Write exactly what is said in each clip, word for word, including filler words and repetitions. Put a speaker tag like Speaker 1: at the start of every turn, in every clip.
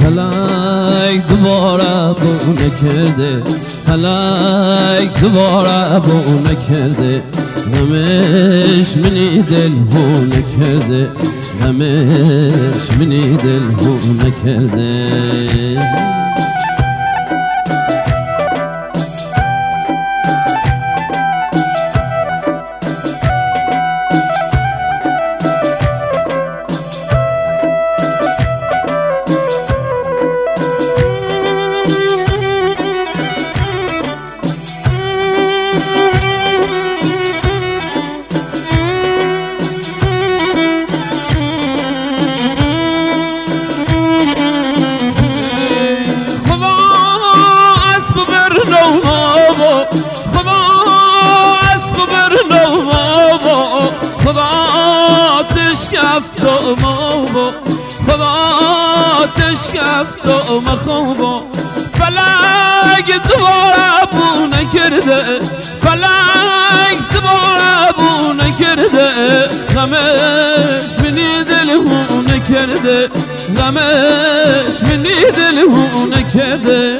Speaker 1: فلک دوباره بو نکرده، فلک دوباره بو نکرده، غمش منی دل هو نکرده، غمش منی دل هو نکرده. خدا تشکفت و مخوبا فلک دوباره بو نکرده، فلک دوباره بو نکرده، غمش منی دل هو نکرده، غمش منی دل هو نکرده.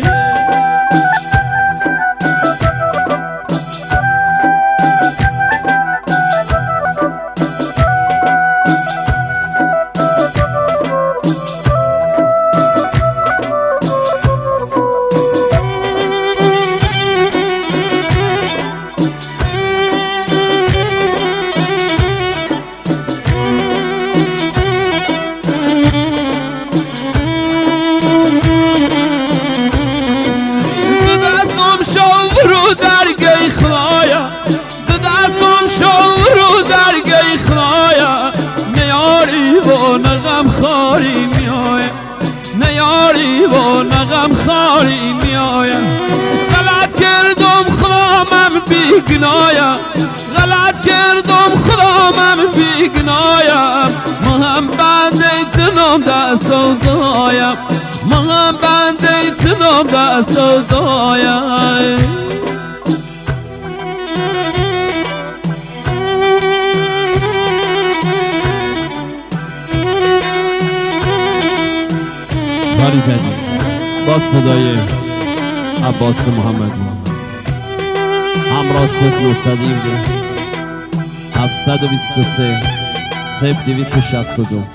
Speaker 1: نغم خاری میایم غلط کردم خرامم بیگنایم، غلط کردم خرامم بیگنایم، من بنده تنم در سودایم، من بنده تنم در سودایم.
Speaker 2: کاری جدید با صدای عباس محمدی همراه صفر نهصد و هفده هفتصد و بیست و سه صفر دویست و شصت و دو.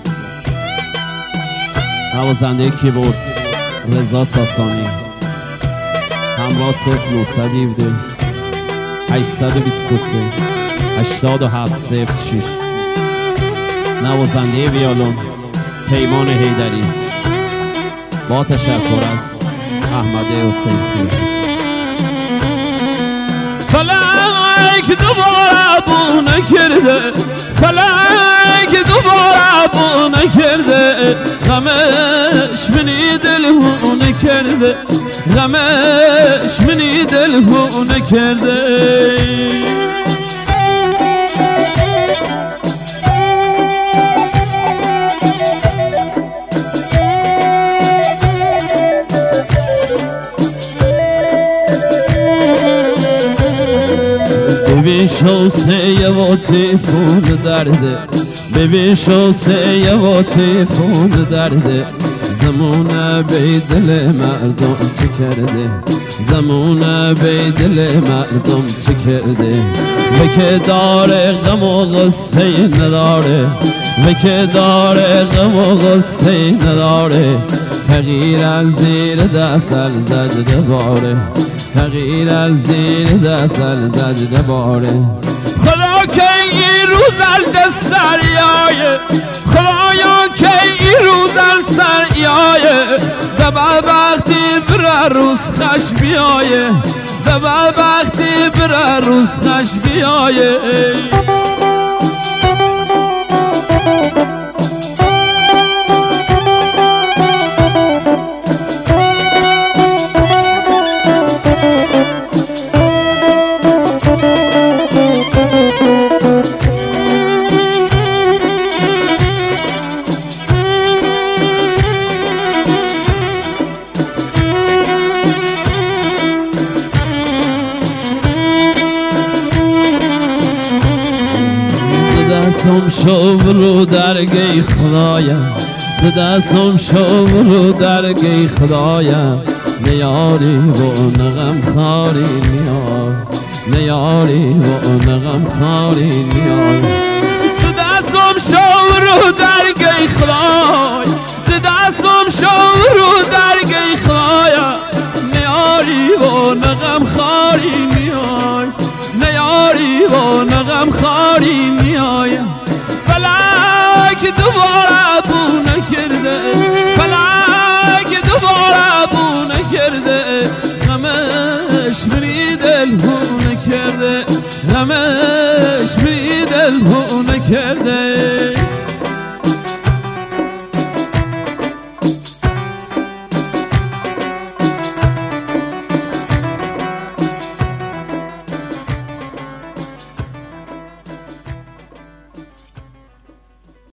Speaker 2: نوازنده کیبورد رضا ساسانی همراه صفر نهصد و هفده هشتصد و بیست و سه هشتاد و هفت صفر شش. نوازنده ویولون پیمان حیدری با تشکر از احمد حسین پیروز.
Speaker 1: فلک دوباره بو نکرده، فلک دوباره بو نکرده، غمش منی دل هو نکرده، غمش منی دل هو نکرده. ببین شوسه و تیفون درده، ببین شوسه و تیفون درده، زمونه بی دل مردم چه کرده، زمونه بی دل مردم چه کرده. و که داره غم و غصه نداره، و که داره غم و غصه نداره، فقیر از زیر دستل زده باره، فقیر از زیر دستل زده باره. خدا که این روزل دست سریایه، خدایا که این روزل سریایه، دبل وقتی بره روز خش بیایه، دبل وقتی بره روز خش بیایه. دستم شو رو درگه خدایم، دستم شور درگی خدایم نیاری و نغم خاری نیای نیاری و نغم خاری نیای دستم شور درگی خدای دستم شور درگی خدایم نیاری و نغم خاری نیای نیاری و نغم خاری نیای فلک دوباره بو نکرده فلک دوباره بو نکرده غمش بری دل هو نکرده غمش بری دل هو نکرده